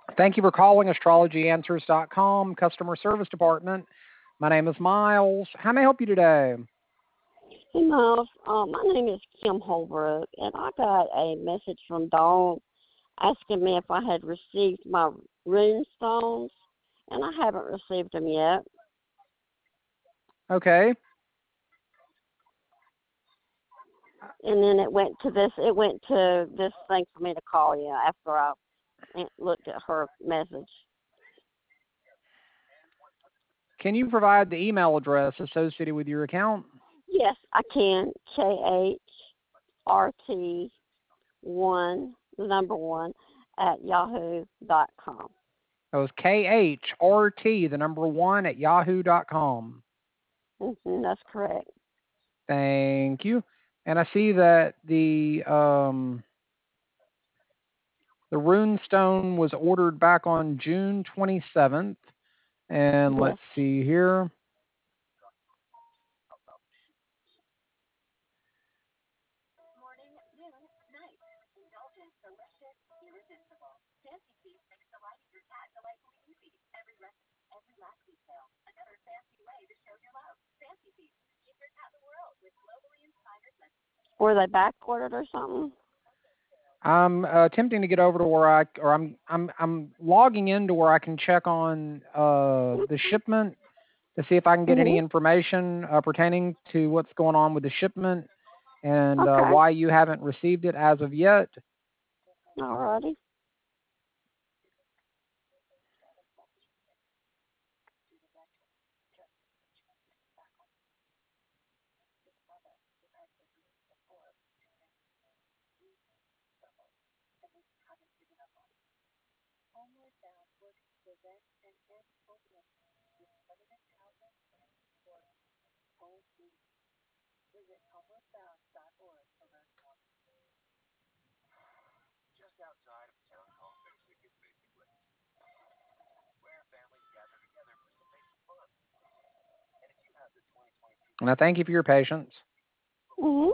Thank you for calling astrologyanswers.com customer service department. My name is Miles. How may I help you today? Hey, Miles. My name is Kim Holbrook, and I got a message from Dawn asking me if I had received my rune stones, and I haven't received them yet. Okay. And then it went to this. It went to this thing for me to call you after I looked at her message. Can you provide the email address associated with your account? Yes, I can. KHRT1, the number one, at yahoo.com. That was KHRT, the number one, at yahoo.com. That's correct. Thank you. And I see that the rune stone was ordered back on June 27th. And Yes. let's see here. Were they back ordered or something? I'm attempting to get over to where I'm logging into where I can check on the shipment to see if I can get any information pertaining to what's going on with the shipment and Okay. why you haven't received it as of yet. Alrighty. And I thank you for your patience. Mhm.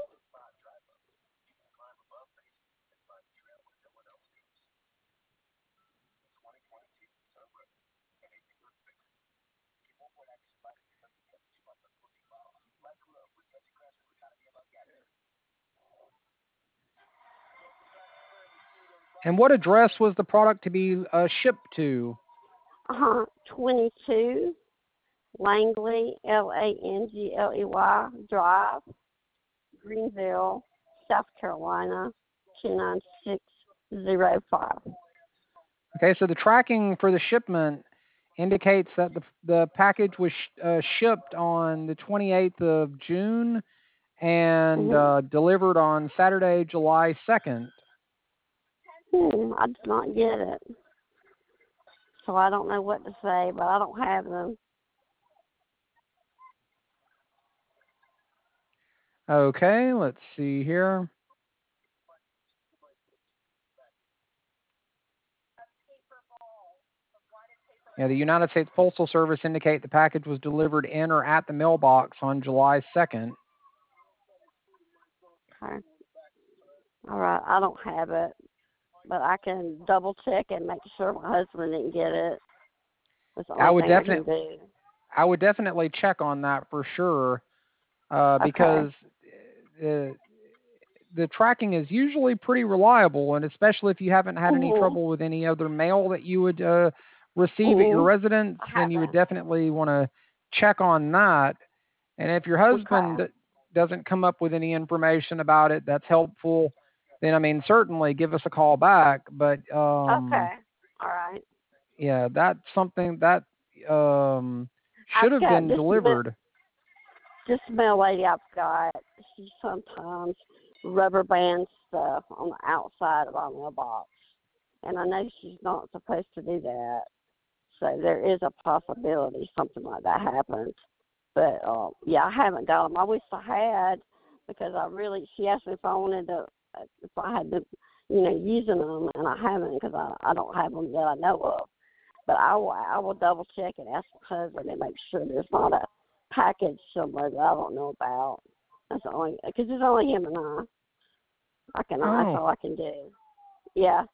And what address was the product to be shipped to? 22 Langley, Langley Drive, Greenville, South Carolina, 29605. Okay, so the tracking for the shipment indicates that the package was shipped on the 28th of June and delivered on Saturday, July 2nd. I did not get it. So I don't know what to say, but I don't have them. Okay, let's see here. Yeah, the United States Postal Service indicate the package was delivered in or at the mailbox on July 2nd. Okay. All right. I don't have it, but I can double check and make sure my husband didn't get it. That's the I only would thing I can definitely do. check on that for sure Okay. because the tracking is usually pretty reliable, and especially if you haven't had any trouble with any other mail that you would receive at your residence, I then you would haven't. definitely want to check on that. And if your husband Okay. doesn't come up with any information about it that's helpful, then I mean certainly give us a call back. But Okay. All right. yeah, that's something that should I've have got been delivered. this mail lady I've got. She sometimes rubber bands stuff on the outside of our mailbox, and I know she's not supposed to do that. So there is a possibility something like that happens. But yeah, I haven't got them. I wish I had because she asked me if I wanted to, if I had to, using them, and I haven't because I don't have them that I know of. But I will double check and ask my husband and make sure there's not a package somewhere that I don't know about. That's the only because it's only him and I. That's Oh, all I can do. Yeah.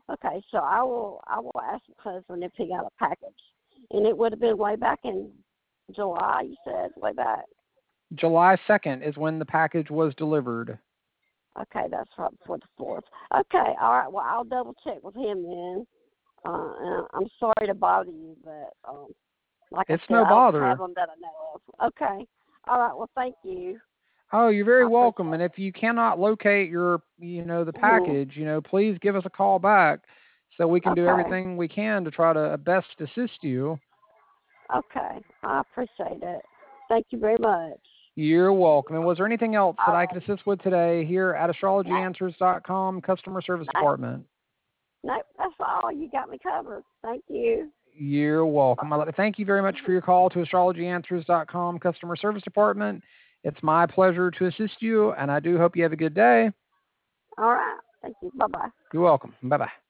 Okay, so I will ask my husband if he got a package, and it would have been way back in July. You said way back. July 2nd is when the package was delivered. Okay, that's right before the 4th. Okay, all right. Well, I'll double check with him then. And I'm sorry to bother you, but like I It's said, no I don't have bother. them that I know of. Okay. All right. Well, thank you. Oh, you're very I welcome. And appreciate if you cannot locate the it. Mhm. package, please give us a call back so we can do Okay. everything we can to try to best assist you. Okay. I appreciate it. Thank you very much. You're welcome. And was there anything else that All I could right. assist with today here at No, astrologyanswers.com customer service no, department? no, that's all. You got me covered. Thank you. You're welcome. I'd like to thank you very much for your call to astrologyanswers.com customer service department. It's my pleasure to assist you, and I do hope you have a good day. All right. Thank you. Bye-bye. You're welcome. Bye-bye.